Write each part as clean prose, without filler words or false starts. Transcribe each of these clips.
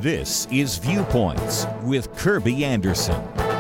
This is Viewpoints with Kirby Anderson.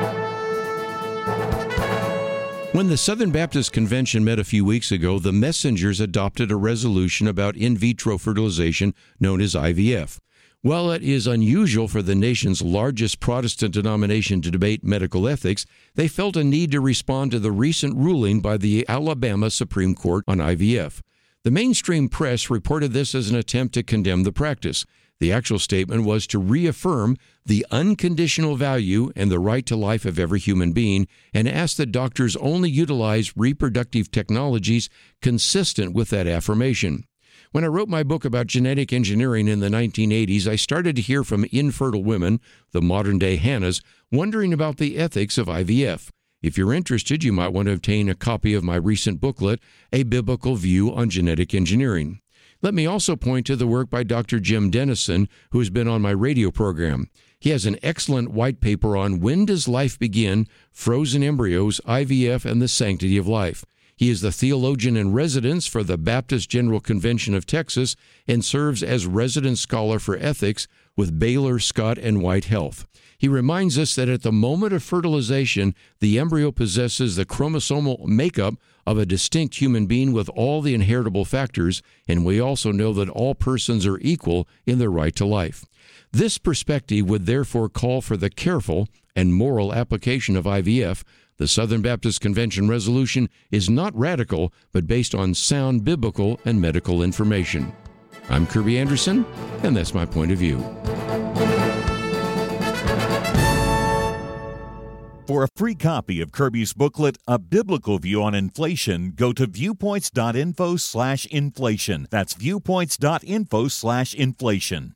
When the Southern Baptist Convention met a few weeks ago, the messengers adopted a resolution about in vitro fertilization known as IVF. While it is unusual for the nation's largest Protestant denomination to debate medical ethics, they felt a need to respond to the recent ruling by the Alabama Supreme Court on IVF. The mainstream press reported this as an attempt to condemn the practice. The actual statement was to reaffirm the unconditional value and the right to life of every human being and ask that doctors only utilize reproductive technologies consistent with that affirmation. When I wrote my book about genetic engineering in the 1980s, I started to hear from infertile women, the modern-day Hannahs, wondering about the ethics of IVF. If you're interested, you might want to obtain a copy of my recent booklet, A Biblical View on Genetic Engineering. Let me also point to the work by Dr. Jim Dennison, who has been on my radio program. He has an excellent white paper on When Does Life Begin? Frozen Embryos, IVF, and the Sanctity of Life. He is the theologian in residence for the Baptist General Convention of Texas and serves as resident scholar for ethics with Baylor, Scott, and White Health. He reminds us that at the moment of fertilization, the embryo possesses the chromosomal makeup of a distinct human being with all the inheritable factors, and we also know that all persons are equal in their right to life. This perspective would therefore call for the careful and moral application of IVF. The Southern Baptist Convention resolution is not radical, but based on sound biblical and medical information. I'm Kirby Anderson, and that's my point of view. For a free copy of Kirby's booklet, A Biblical View on Inflation, go to viewpoints.info/inflation. That's viewpoints.info/inflation.